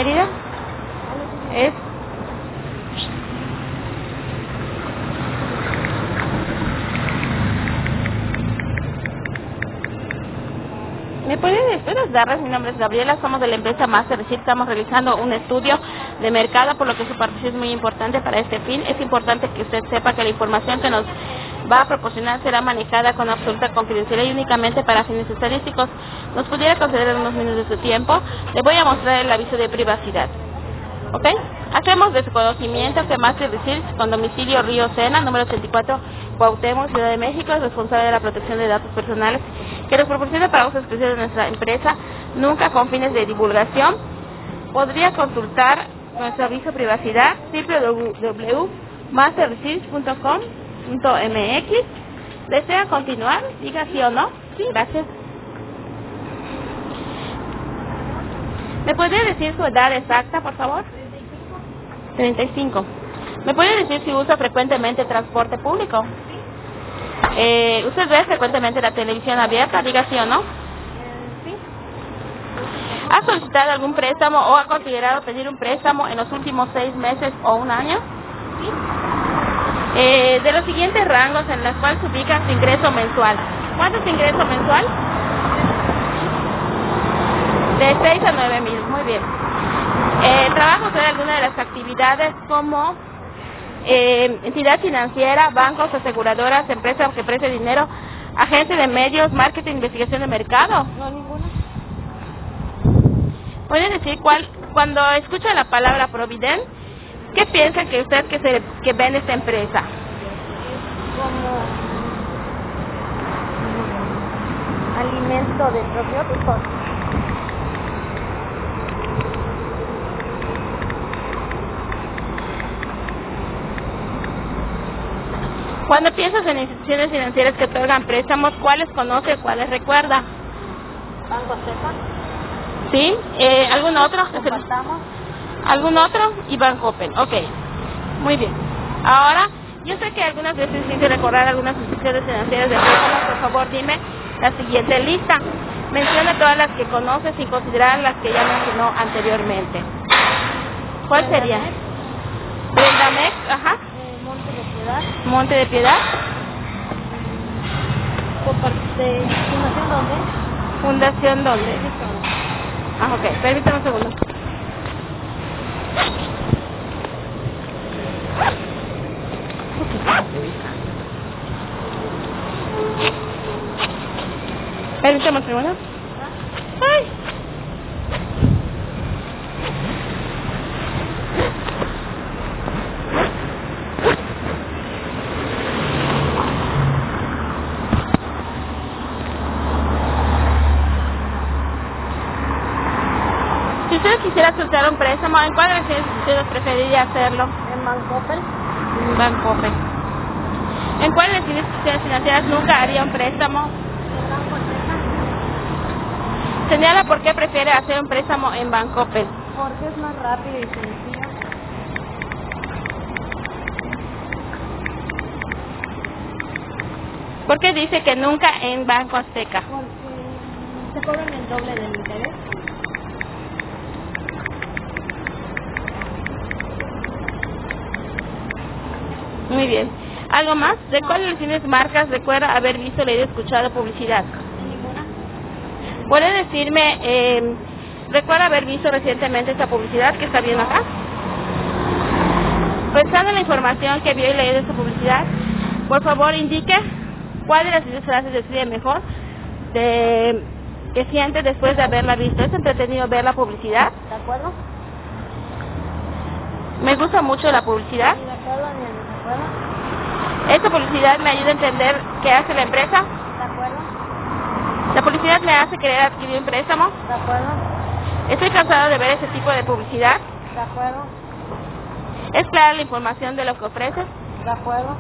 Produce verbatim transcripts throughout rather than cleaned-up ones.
querida? Es... ¿Me pueden puedes darles? Mi nombre es Gabriela, somos de la empresa Master Receipt. Estamos realizando un estudio de mercado, por lo que su participación es muy importante para este fin. Es importante que usted sepa que la información que nos va a proporcionar será manejada con absoluta confidencialidad y únicamente para fines estadísticos. ¿Nos pudiera conceder unos minutos de su tiempo? Le voy a mostrar el aviso de privacidad. ¿Ok? Hacemos de su conocimiento que Master Receipt, con domicilio Río Sena, número ochenta y cuatro, Cuauhtémoc, Ciudad de México, es responsable de la protección de datos personales que nos proporciona para uso exclusivo de nuestra empresa, nunca con fines de divulgación. Podría consultar nuestro aviso de privacidad w w w punto master receipt punto com punto m x. ¿Desea continuar? Diga sí o no. Sí, gracias. ¿Me podría decir su edad exacta, por favor? treinta y cinco. ¿Me puede decir si usa frecuentemente transporte público? Eh, ¿Usted ve frecuentemente la televisión abierta? Diga sí o no. Sí. ¿Ha solicitado algún préstamo o ha considerado pedir un préstamo en los últimos seis meses o un año? Sí. Eh, de los siguientes rangos en los cuales se ubica su ingreso mensual. ¿Cuánto es su ingreso mensual? De seis a nueve mil, muy bien. Eh, ¿Trabaja usted en alguna de las actividades como eh, entidad financiera, bancos, aseguradoras, empresas que prestan dinero, agencia de medios, marketing, investigación de mercado? No, ninguna. ¿Puede decir cuál, cuando escucha la palabra Provident, qué piensa que usted que, se, que ve en esta empresa? Como alimento de probióticos. Cuando piensas en instituciones financieras que otorgan préstamos, ¿cuáles conoce, cuáles recuerda? Banco Azteca. ¿Sí? Eh, ¿Algún otro? Compartamos. ¿Algún otro? Y Bancopen. Ok. Muy bien. Ahora, yo sé que algunas veces tienes que recordar algunas instituciones financieras de préstamos. Por favor, dime la siguiente lista. Menciona todas las que conoces sin considerar las que ya mencionó anteriormente. ¿Cuál sería? Brendamex, ajá. Eh, Monte de Piedad. Monte de Piedad. Comparte. ¿Fundación dónde? Fundación dónde. Ah, ok. Permítame un segundo. Permítame un segundo. Ay. Si usted quisiera soltar un préstamo, ¿en cuál de las instituciones preferiría hacerlo? En Bancopen. Bancopen. ¿En cuál de las instituciones financieras nunca haría un préstamo? En Banco Azteca. Señala por qué prefiere hacer un préstamo en Bancopen. Porque es más rápido y sencillo. ¿Por qué dice que nunca en Banco Azteca? Porque se cobran el doble del interés. Muy bien. ¿Algo más? ¿De cuáles lecciones marcas recuerda haber visto, leído, escuchado publicidad? Ninguna. ¿Puede decirme, eh, recuerda haber visto recientemente esta publicidad que está viendo acá? Pensando en la información que vio y leído de esta publicidad, por favor indique cuál de las diez frases describe mejor de, que siente después de haberla visto. ¿Es entretenido ver la publicidad? ¿De acuerdo? Me gusta mucho la publicidad. Ni de acuerdo ni de desacuerdo. Esta publicidad me ayuda a entender qué hace la empresa. ¿De acuerdo? La publicidad me hace querer adquirir un préstamo. ¿De acuerdo? Estoy cansado de ver ese tipo de publicidad. ¿De acuerdo? ¿Es clara la información de lo que ofreces? ¿De acuerdo?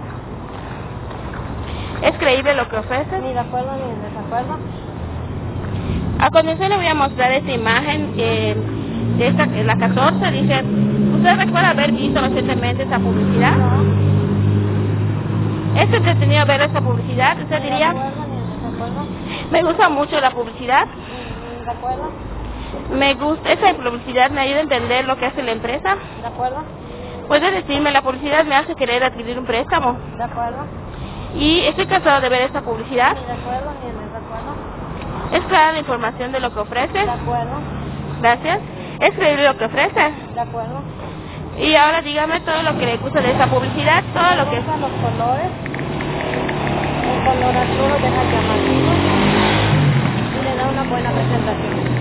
¿Es creíble lo que ofreces? Ni de acuerdo ni de desacuerdo. A continuación le voy a mostrar esta imagen eh, de esta, la catorce. Dice, ¿usted recuerda haber visto recientemente esa publicidad? No. ¿Es entretenido ver esa publicidad? ¿Usted Ni de diría? acuerdo ni de desacuerdo. Me gusta mucho la publicidad. Ni de acuerdo. Me gusta, esa publicidad me ayuda a entender lo que hace la empresa. ¿De acuerdo? Puede decirme, la publicidad me hace querer adquirir un préstamo. ¿De acuerdo? Y estoy cansado de ver esta publicidad. Ni de acuerdo ni en desacuerdo. Es clara la información de lo que ofrece. ¿De acuerdo? Gracias. Es creíble lo que ofrece. ¿De acuerdo? Y ahora dígame todo lo que le gusta de esa publicidad, todo Me lo que... gustan los colores. El color azul lo deja llamativo y le da una buena presentación.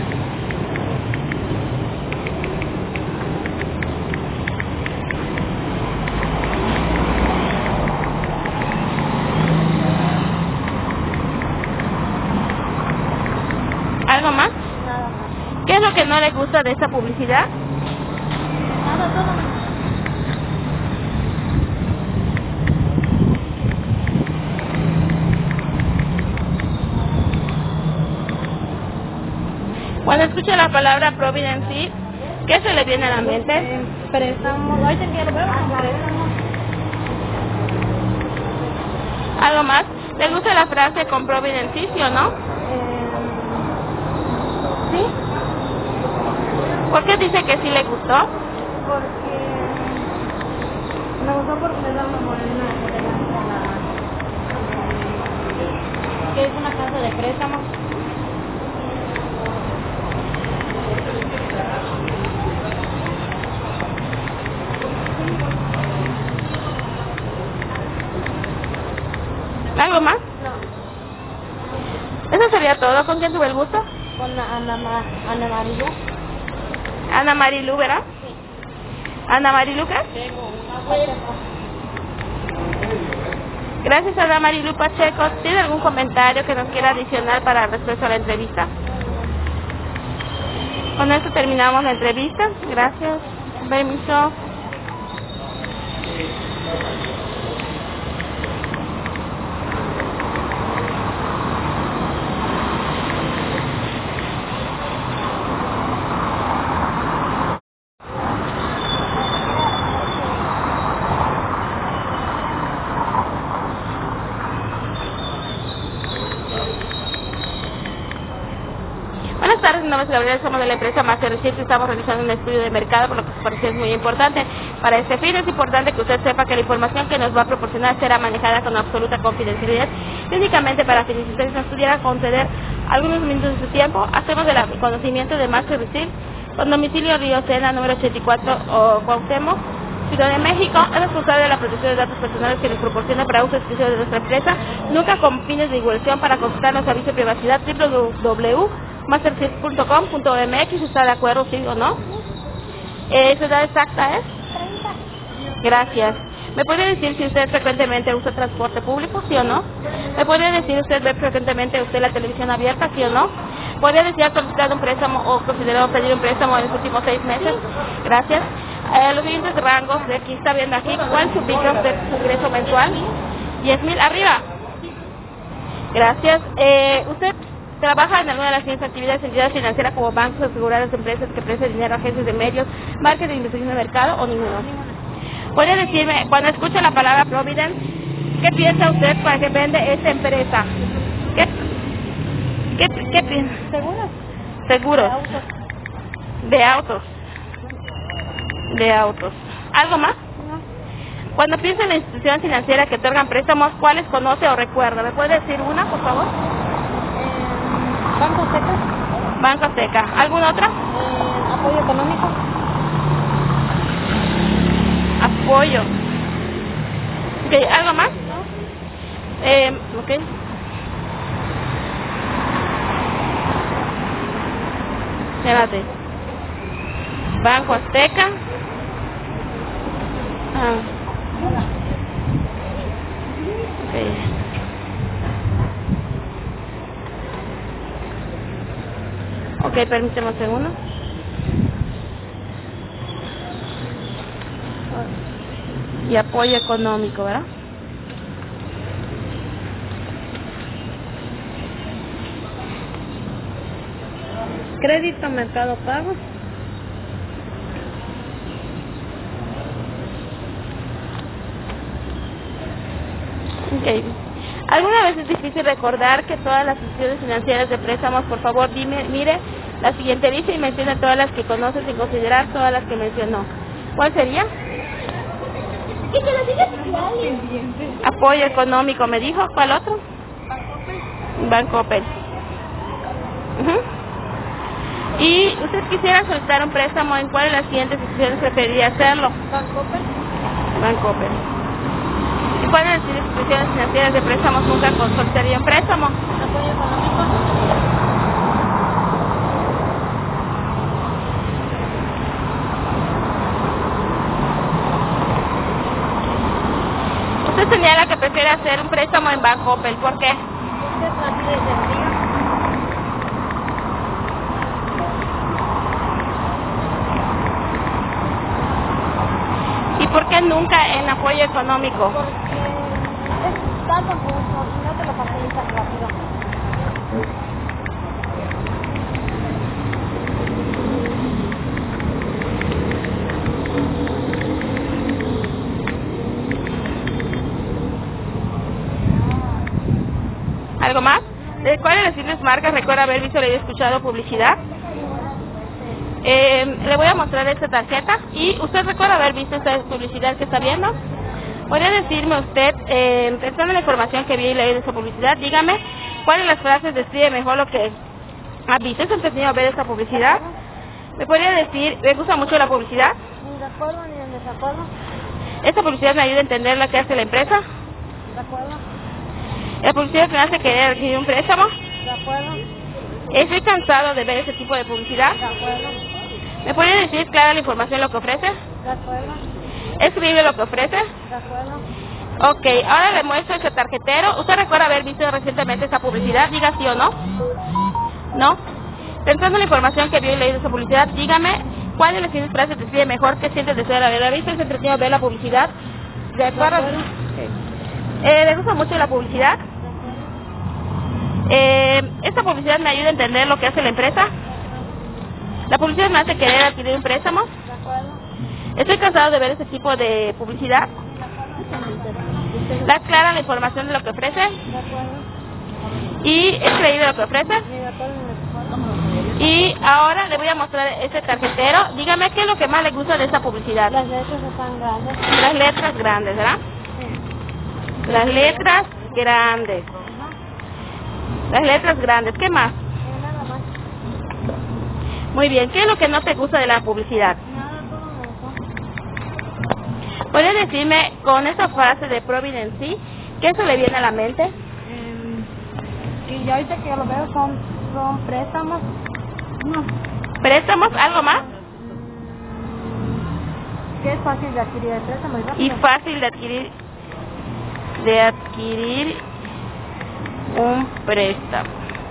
¿Algo más? Nada más. ¿Qué es lo que no le gusta de esa publicidad? Nada, todo. Cuando escucha la palabra Providence, ¿qué se le viene a la mente? Eh, préstamos. Ahorita que lo veo. Préstamos. ¿Algo más? ¿Le gusta la frase con Providence, sí o no? Eh, sí, ¿Por qué dice que sí le gustó? porque me gustó porque le da una buena elegancia a la que es una casa de préstamos. ¿Algo más? No, Eso sería todo. ¿Con quién tuve el gusto? con Ana, Ma- Ana Marilu. Ana Marilu, ¿verdad? Ana Marilu, ¿qué? Gracias a Ana Marilu Pacheco. ¿Tiene algún comentario que nos quiera adicionar para respecto a la entrevista? Con esto terminamos la entrevista. Gracias. Permiso. Buenas tardes, mi nombre es Gabriela, somos de la empresa Master Receipt y estamos realizando un estudio de mercado, por lo que su parecer es muy importante. Para este fin es importante que usted sepa que la información que nos va a proporcionar será manejada con absoluta confidencialidad y únicamente para fines. Si usted nos pudiera conceder algunos minutos de su tiempo, hacemos el conocimiento de Master Receipt con domicilio Río Sena, número ochenta y cuatro, o Cuauhtémoc, Ciudad de México. Es responsable de la protección de datos personales que nos proporciona para uso exclusivo de nuestra empresa, nunca con fines de divulgación. Para consultar nuestro aviso de privacidad, w w w punto mastercit punto com punto m x. ¿Está de acuerdo, sí o no? Eh, ¿Su edad exacta es? Gracias. ¿Me puede decir si usted frecuentemente usa transporte público, sí o no? ¿Me puede decir usted ve frecuentemente usted la televisión abierta, sí o no? ¿Podría decir ha solicitado un préstamo o considerado pedir un préstamo en los últimos seis meses? Gracias. Eh, los siguientes rangos de aquí está viendo aquí. ¿Cuál suplica usted su ingreso mensual? diez mil arriba. Gracias. Eh, ¿Usted trabaja en alguna de las siguientes actividades en entidades financieras como bancos, aseguradoras, empresas que prestan dinero, agencias de medios, marketing de investigación de mercado o ninguno? ¿Puede decirme, cuando escucha la palabra Providence, qué piensa usted para que vende esta empresa? ¿Qué, qué, qué piensa? ¿Seguros? Seguros. De autos. De autos. De autos. ¿Algo más? No. Cuando piensa en la institución financiera que otorgan préstamos, ¿cuáles conoce o recuerda? ¿Me puede decir una, por favor? Eh, Banco Azteca. Banco Azteca. ¿Alguna otra? Eh, apoyo económico. Apoyo. Okay, ¿algo más? No. Eh, ok. Espérate. Banco Azteca. Ah. Ok. Ok, permíteme un segundo. Y apoyo económico, ¿verdad? Crédito, Mercado Pago. Ok. ¿Alguna vez es difícil recordar que todas las instituciones financieras de préstamos, por favor, dime, mire, La siguiente dice y menciona todas las que conoce sin considerar todas las que mencionó. ¿Cuál sería? Apoyo económico, me dijo. ¿Cuál otro? Bancoppel. Uh-huh. Y usted quisiera solicitar un préstamo, ¿en cuál de las siguientes instituciones preferiría hacerlo? Bancoppel. Bancoppel. ¿Y cuál de las instituciones financieras de préstamos nunca solicitaría un préstamo? Apoyo económico. Usted señala que prefiere hacer un préstamo en Bancoppel. ¿Por qué? Porque es fácil y sencillo. ¿Y por qué nunca en apoyo económico? Porque es tan confuso y no te lo facilitan rápido. ¿Algo más? ¿De cuáles de las siguientes marcas recuerda haber visto, leído, escuchado publicidad? Eh, le voy a mostrar esta tarjeta y usted recuerda haber visto esta publicidad que está viendo. ¿Podría decirme usted, eh, pensando en la información que vi y leí de esa publicidad, dígame cuál de las frases describe mejor lo que ha visto? ¿Es entretenido ver esta publicidad? ¿Me podría decir, me gusta mucho la publicidad? Ni de acuerdo ni de desacuerdo. ¿Esta publicidad me ayuda a entender lo que hace la empresa? De acuerdo. ¿La publicidad me hace querer adquirir un préstamo? De acuerdo. Estoy cansado de ver ese tipo de publicidad. De acuerdo. ¿Me podría decir clara la información lo que ofrece? De acuerdo. ¿Es creíble lo que ofrece? De acuerdo. Ok, ahora le muestro ese tarjetero. ¿Usted recuerda haber visto recientemente esa publicidad? Diga sí o no. ¿No? Pensando en la información que vio y leído esa publicidad, dígame cuál de las siguientes frases describe mejor qué siente después de haberla visto. ¿Es entretenido ver la publicidad? ¿De acuerdo? Okay. Eh, ¿Le gusta mucho la publicidad? Eh, ¿Esta publicidad me ayuda a entender lo que hace la empresa? ¿La publicidad me hace querer adquirir un préstamo? De acuerdo. Estoy cansado de ver ese tipo de publicidad. ¿Da clara la información de lo que ofrece? De acuerdo. ¿Y es creíble lo que ofrece? Ni de acuerdo ni de desacuerdo. Y ahora le voy a mostrar este tarjetero. Dígame qué es lo que más le gusta de esta publicidad. Las letras están grandes. Las letras grandes, ¿verdad? Sí. Las letras grandes. Las letras grandes. ¿Qué más? Y nada más. Muy bien. ¿Qué es lo que no te gusta de la publicidad? Nada, todo me gustó. ¿Puede decirme con esa frase de Providence, qué se le viene a la mente? Eh, y ya ahorita que yo lo veo son, son préstamos. No. ¿Préstamos? ¿Algo más? Que es fácil de adquirir el préstamo. Y fácil de adquirir de adquirir un préstamo.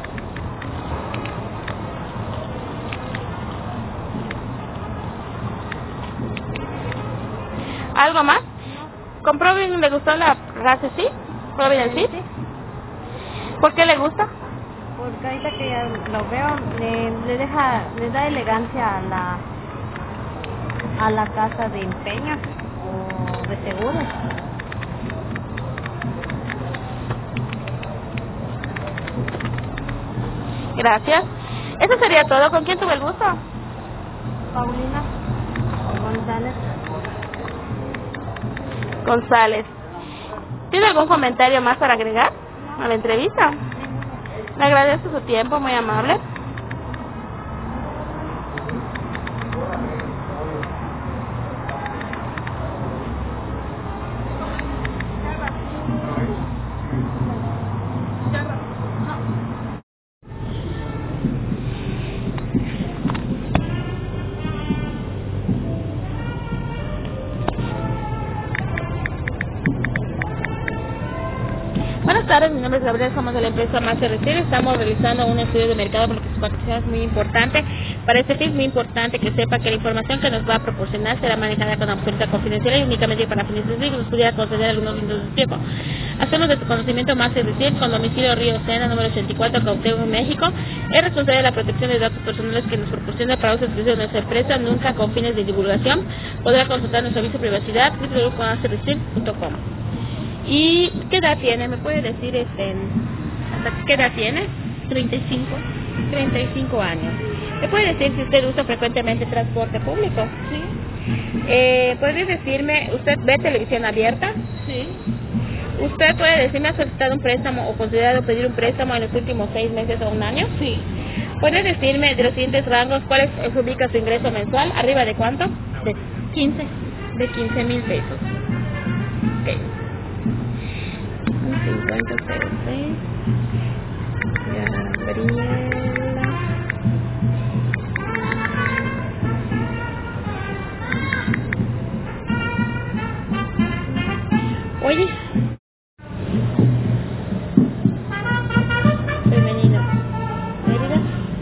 ¿Algo más? ¿Con Providence le gustó la frase sí? ¿Providence sí? ¿Por qué le gusta? Porque ahorita que ya lo veo, le, le deja, le da elegancia a la a la casa de empeño o de seguros. Gracias. Eso sería todo. ¿Con quién tuve el gusto? Paulina González. González. ¿Tiene algún comentario más para agregar a la entrevista? Le agradezco su tiempo, muy amable. Buenas tardes, mi nombre es Gabriel, somos de la empresa Master Retail. Estamos realizando un estudio de mercado porque su participación es muy importante. Para este fin es muy importante que sepa que la información que nos va a proporcionar será manejada con absoluta confidencialidad y únicamente para fines de nos pudiera conceder algunos minutos de tiempo. Hacemos de su conocimiento Master Retail con domicilio Río Sena, número ochenta y cuatro, Cuauhtémoc, México. Es responsable de la protección de datos personales que nos proporciona para uso exclusivo de nuestra empresa, nunca con fines de divulgación. Podrá consultar nuestro aviso de privacidad w w w punto master retail punto com. ¿Y qué edad tiene? ¿Me puede decir este, hasta qué edad tiene? treinta y cinco. treinta y cinco años. ¿Me puede decir si usted usa frecuentemente transporte público? Sí. Eh, ¿Podría decirme, usted ve televisión abierta? Sí. ¿Usted puede decirme, ha solicitado un préstamo o considerado pedir un préstamo en los últimos seis meses o un año? Sí. ¿Puede decirme de los siguientes rangos cuál es, se ubica su ingreso mensual? ¿Arriba de cuánto? De quince. De quince mil pesos. Ok. cincuenta cero seis. Gabriela. Oye. Femenino. Mérida.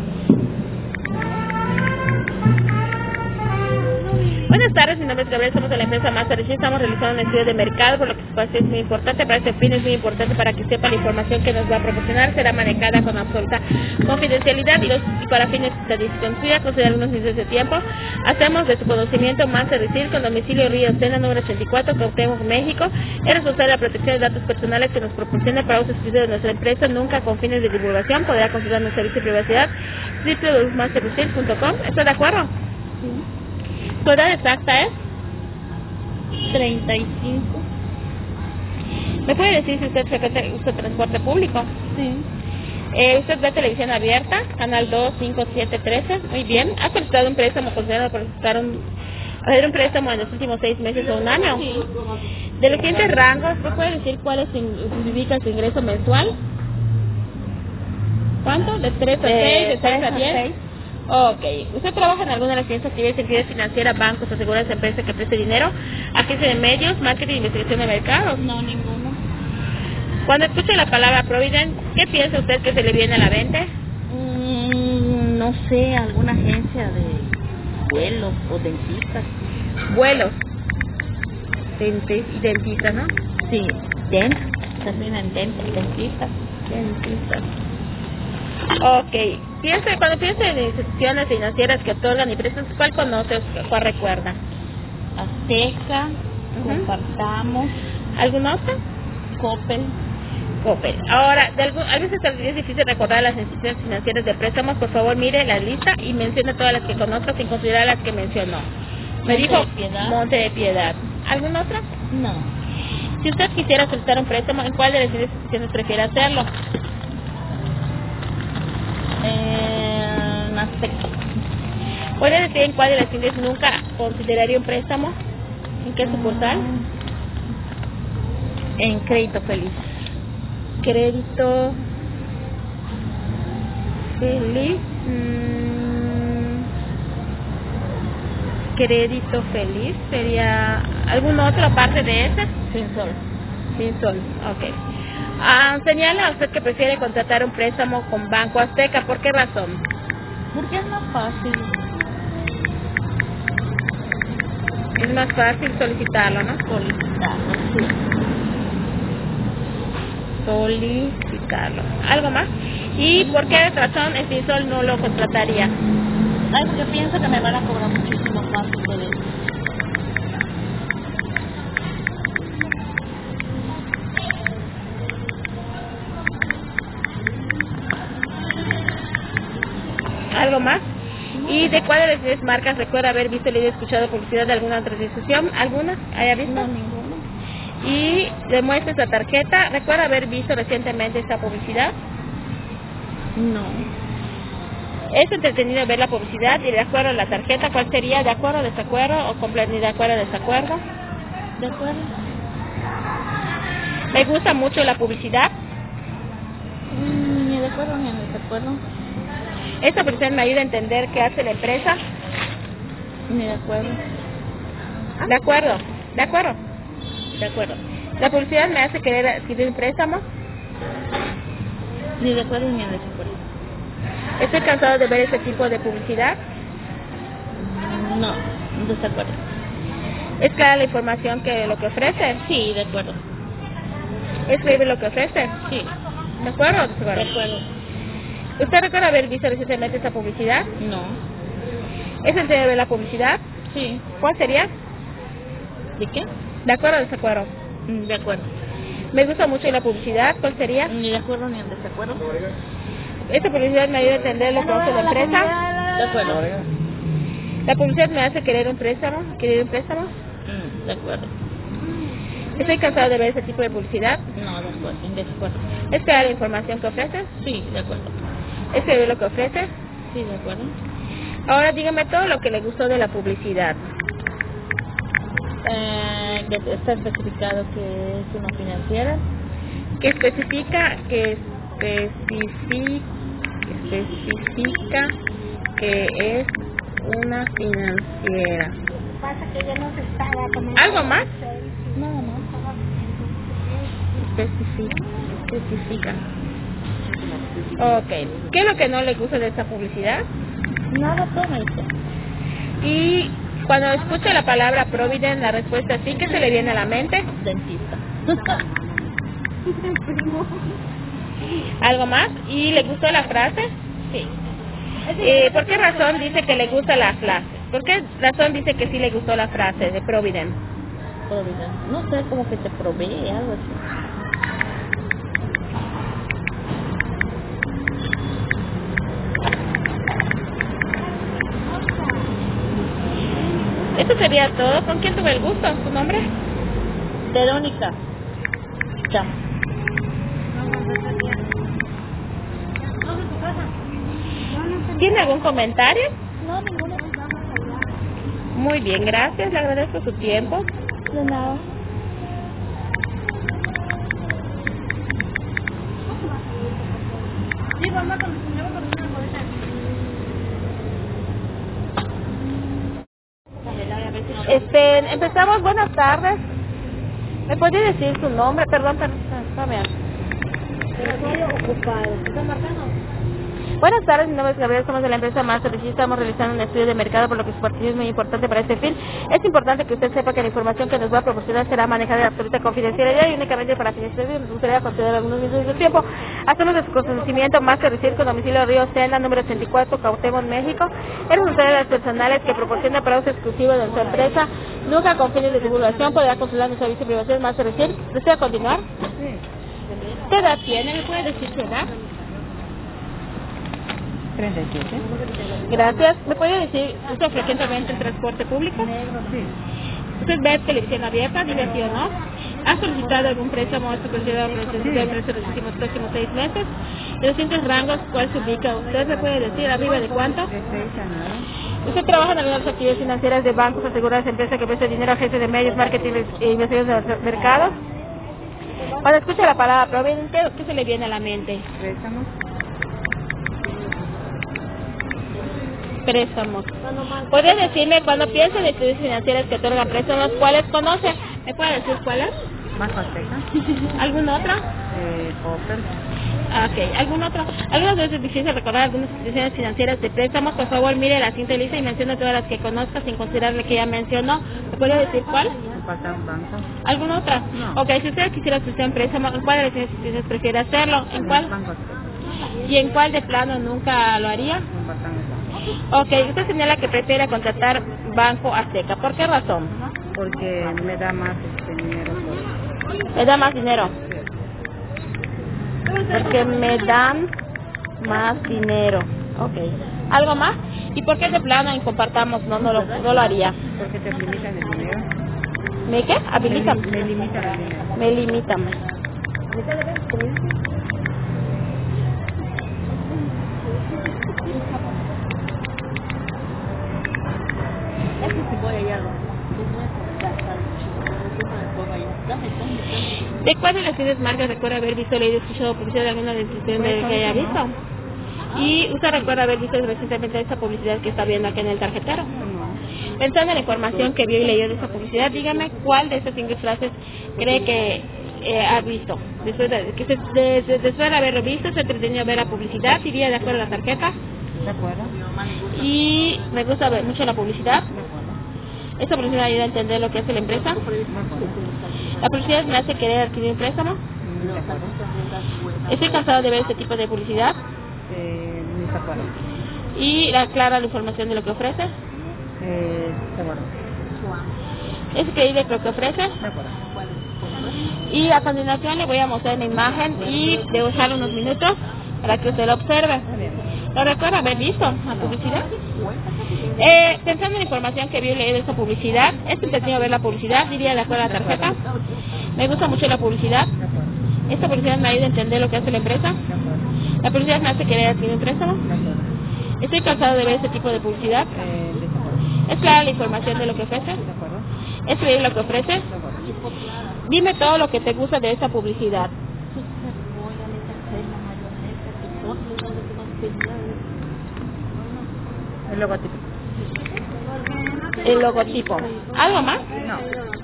Buenas tardes, mi nombre es Gabriel, somos de la empresa Master Research. Estamos realizando un estudio de mercado, por lo que su espacio es muy importante. Para este fin es muy importante para que sepa la información que nos va a proporcionar. Será manejada con absoluta confidencialidad y, los, y para fines de decisión suya, considerar unos meses de tiempo. Hacemos de su conocimiento Master Research con domicilio Río Sena, número ochenta y cuatro, Cuauhtémoc, México. Es responsable de la protección de datos personales que nos proporciona para uso exclusivo de nuestra empresa, nunca con fines de divulgación. Podrá consultar nuestro servicio de privacidad w w w punto master research punto com. ¿Está de acuerdo? Sí. ¿Su edad exacta es? treinta y cinco. ¿Me puede decir si usted frecuenta usa transporte público? Sí. Eh, ¿Usted ve televisión abierta? Canal dos, cinco, siete, trece. Muy bien. ¿Ha solicitado un préstamo considerado para solicitar un, hacer un préstamo en los últimos seis meses o un año? Sí. De los siguientes rangos, ¿me puede decir cuál es su, ubica su ingreso mensual? ¿Cuánto? ¿De tres a seis? ¿De seis a diez? Ok. ¿Usted trabaja en alguna de las siguientes actividades, entidades financieras, bancos, aseguradoras, empresas que preste dinero, agencia de medios, marketing e investigación de mercados? No, ninguno. Cuando escucha la palabra Provident, ¿qué piensa usted que se le viene a la mente? Mm, no sé, alguna agencia de vuelos o dentistas. Vuelos. Denti- y dentistas, ¿no? Sí, dent, también en dent, dentistas. Dentistas. Ok. Piensa, cuando piensa en instituciones financieras que otorgan y prestan, ¿cuál conoce o cuál recuerda? Azteca, Ujú. Compartamos, ¿Alguna otra? Coppel. Coppel. Ahora, de algún, a veces es difícil recordar las instituciones financieras de préstamos. Por favor, mire la lista y mencione todas las que conozca sin considerar las que mencionó. Me Monte dijo de Piedad. Monte de Piedad. ¿Alguna otra? No. Si usted quisiera solicitar un préstamo, ¿en cuál de las instituciones prefiere hacerlo? Eh, Azteca. ¿Puede decir en cuál de las instituciones nunca consideraría un préstamo? ¿En qué sucursal? En Crédito Feliz. Crédito Feliz. Mm, crédito Feliz. ¿Sería alguna otra parte de esa? Sin Sol. Sin Sol. Ok. Ah, señala a usted que prefiere contratar un préstamo con Banco Azteca. ¿Por qué razón? Porque es más fácil. Es más fácil solicitarlo, ¿no? Solicitarlo, sí. Solicitarlo. ¿Algo más? ¿Y por qué razón el Finsol no lo contrataría? Ay, porque pienso que me van a cobrar muchísimo más ustedes. ¿Algo más? ¿Y de cuáles de las diez marcas recuerda haber visto, leído y escuchado publicidad de alguna otra institución? ¿Alguna? ¿Haya visto? No, ninguno. Y demuestra esta tarjeta. ¿Recuerda haber visto recientemente esta publicidad? No. Es entretenido ver la publicidad y de acuerdo a la tarjeta, ¿cuál sería? ¿De acuerdo, desacuerdo o completo? ¿De acuerdo, desacuerdo? ¿De acuerdo? Me gusta mucho la publicidad. Mm, ni de acuerdo ni de desacuerdo. Esta publicidad me ayuda a entender qué hace la empresa. Ni de acuerdo. De acuerdo, de acuerdo, de acuerdo. La publicidad me hace querer adquirir un préstamo. Ni de acuerdo ni de desacuerdo. Estoy cansado de ver ese tipo de publicidad. No, desacuerdo. ¿Es clara la información que lo que ofrece? Sí, de acuerdo. ¿Es creíble lo que ofrece? Sí, ¿De acuerdo o de de acuerdo? acuerdo. ¿Usted recuerda haber visto recientemente esta publicidad? No. ¿Es entretenido ver la publicidad? Sí. ¿Cuál sería? ¿De qué? ¿De acuerdo o desacuerdo? Mm, De acuerdo. Me gusta mucho la publicidad. ¿Cuál sería? Ni de acuerdo ni en desacuerdo. Esta publicidad me ayuda a entender lo que hace la empresa. De acuerdo. La publicidad me hace querer un préstamo, querer un préstamo. Mm, de acuerdo. Estoy cansado de ver ese tipo de publicidad. No, de acuerdo, de acuerdo. ¿Es crear la información que ofrece? Sí, de acuerdo. ¿Es creer lo que ofrece? Sí, de acuerdo. Ahora dígame todo lo que le gustó de la publicidad. Eh, que está especificado que es una financiera. Que especifica, que especifica, que especifica que es una financiera. Pasa que ya no se estaba tomando. ¿Algo más? Nada más. Especifica. Especifica. Ok. ¿Qué es lo que no le gusta de esta publicidad? Nada, todo eso. Y cuando escucha la palabra Provident, la respuesta sí, ¿qué se le viene a la mente? Dentista. ¿Algo más? ¿Y le gustó la frase? Sí. Eh, ¿Por qué razón dice que le gusta la frase? ¿Por qué razón dice que sí le gustó la frase de Provident? Provident. No sé, como que te provee algo así. Eso sería todo. ¿Con quién tuve el gusto? ¿Su nombre? Verónica. Ya. ¿Tiene algún comentario? No, ninguna. Muy bien, gracias. Le agradezco su tiempo. De nada. Sí, mamá, con una bolsa. Este, empezamos. Buenas tardes. ¿Me podría decir su nombre? Perdón, perdón, perdón. Estoy ocupado. ¿Está marcando? Buenas tardes, mi nombre es Gabriel, somos de la empresa Master. Estamos realizando un estudio de mercado, por lo que su participación es muy importante para este fin. Es importante que usted sepa que la información que nos va a proporcionar será manejada de absoluta confidencialidad y únicamente para fines de nos gustaría considerar algunos minutos de su tiempo. Hacemos de su conocimiento Master con domicilio Río Sena, número ochenta y cuatro, Cuauhtémoc, México. Es responsable de las personales que proporciona para uso exclusivo de nuestra empresa, nunca con fines de divulgación. Podrá consultar nuestro servicio de privacidad Master Recir. ¿Desea continuar? Sí. ¿Qué edad tiene? ¿Me puede decir su edad? treinta y siete. Gracias. ¿Me puede decir, usted frecuentemente el transporte público? Sí. ¿Usted ve televisión abierta, dice sí o no? ¿Ha solicitado algún préstamo a su considerado de precio de los últimos próximos seis meses? De los distintos rangos, ¿cuál se ubica? ¿Usted me puede decir arriba de cuánto? De seis a nueve. ¿Usted trabaja en algunas actividades financieras de bancos, aseguradoras, empresas que prestan dinero a agencias de medios, marketing e investigación de los mercados? Cuando escucha la palabra Provident, ¿qué, ¿qué se le viene a la mente? Préstamos. Préstamos. ¿Puede decirme cuando piensa en instituciones financieras que otorgan préstamos, cuáles conoce? ¿Me puede decir cuáles? Más Azteca. ¿Alguna otra? Eh, Popper. Ok, ¿algún otro? Algunas veces es difícil recordar algunas instituciones financieras de préstamos. Por favor, mire la cinta lista y mencione todas las que conozca sin considerar la que ya mencionó. ¿Me puede decir cuál? Falta un banco. ¿Alguna otra? No. Ok, si usted quisiera solicitar un préstamo, ¿en cuál de las instituciones prefiere hacerlo? ¿En cuál? Banco Azteca. ¿Y en cuál de plano nunca lo haría? Un Batán. Ok, usted señala que prefiere contratar Banco Azteca. ¿Por qué razón? Porque me da más este dinero. Por... ¿Me da más dinero? Porque me dan más dinero. Ok. ¿Algo más? ¿Y por qué de plano en compartamos no, no, lo, no lo haría? Porque te limitan el dinero. ¿Me qué? Habilitan. Me, me limitan el dinero. Me limitan. ¿De cuál de las siguientes marcas recuerda haber visto, leído, escuchado publicidad de alguna de las instituciones que haya visto? ¿Y usted recuerda haber visto recientemente esta publicidad que está viendo aquí en el tarjetero? Pensando en la información que vio y leyó de esa publicidad, dígame cuál de esas cinco frases cree que eh, ha visto. Después de, que se, de, de, después de haberlo visto, se entretenió a ver la publicidad, iría de acuerdo a la tarjeta. ¿De acuerdo? Y me gusta ver mucho la publicidad. ¿De acuerdo? Esta publicidad ayuda a entender lo que hace la empresa. ¿De acuerdo? La publicidad me hace querer adquirir un préstamo. ¿De acuerdo? Estoy cansado de ver este tipo de publicidad. Eh, ¿De acuerdo? Y la clara la información de lo que ofrece. Eh, ¿De acuerdo? ¿Es creíble lo que ofrece? De acuerdo. Y a continuación le voy a mostrar una imagen y debo dejar unos minutos para que usted lo observe. ¿Lo recuerda haber visto la publicidad? Eh, pensando en la información que vi y leí de esa publicidad, es entretenido ver la publicidad, diría de acuerdo a la tarjeta. Me gusta mucho la publicidad. Esta publicidad me ayuda a entender lo que hace la empresa. La publicidad me hace querer adquirir un préstamo. Estoy cansado de ver ese tipo de publicidad. Es clara la información de lo que ofrece. Es creíble lo que ofrece. Dime todo lo que te gusta de esa publicidad. El logotipo. El logotipo. ¿Algo más? No.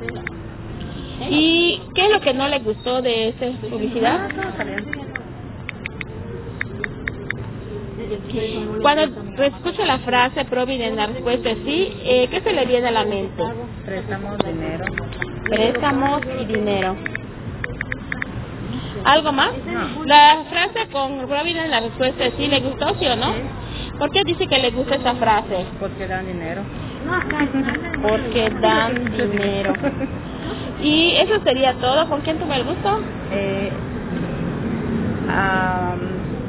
¿Y qué es lo que no le gustó de esta publicidad? No, está bien. Cuando escucha la frase Provident, la respuesta es sí, eh, ¿qué se le viene a la mente? Préstamos, dinero. Préstamos y dinero. ¿Algo más? No. La frase con Provident, la respuesta es sí, ¿le gustó, sí o no? ¿Por qué dice que le gusta esa frase? Porque dan dinero. Porque dan dinero. Y eso sería todo. ¿Con quién tuve el gusto? Eh, um,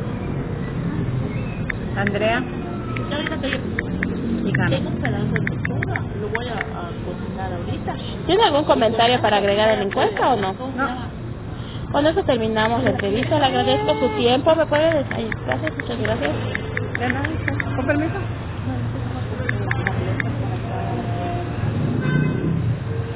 Andrea. Y Hanna. Lo voy a, a cocinar ahorita. ¿Tiene algún comentario para agregar a la encuesta o no? No. Con eso terminamos la entrevista. Le agradezco su tiempo. ¿Me puede decir? Gracias, muchas gracias. De nada. Con permiso.